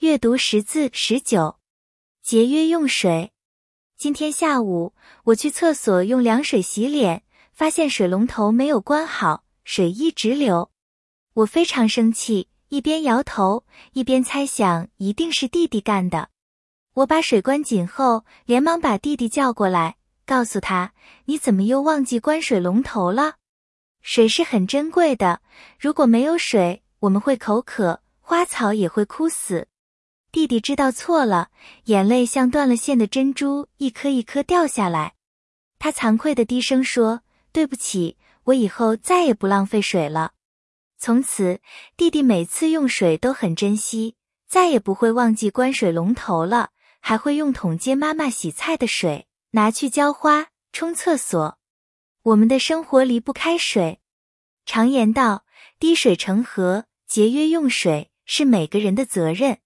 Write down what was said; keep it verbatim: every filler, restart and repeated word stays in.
阅读识字十九，节约用水。今天下午，我去厕所用凉水洗脸，发现水龙头没有关好，水一直流。我非常生气，一边摇头，一边猜想一定是弟弟干的。我把水关紧后，连忙把弟弟叫过来，告诉他，你怎么又忘记关水龙头了？水是很珍贵的，如果没有水，我们会口渴，花草也会枯死。弟弟知道错了，眼泪像断了线的珍珠，一颗一颗掉下来。他惭愧地低声说，对不起，我以后再也不浪费水了。从此，弟弟每次用水都很珍惜，再也不会忘记关水龙头了，还会用桶接妈妈洗菜的水，拿去浇花、冲厕所。我们的生活离不开水。常言道，滴水成河，节约用水是每个人的责任。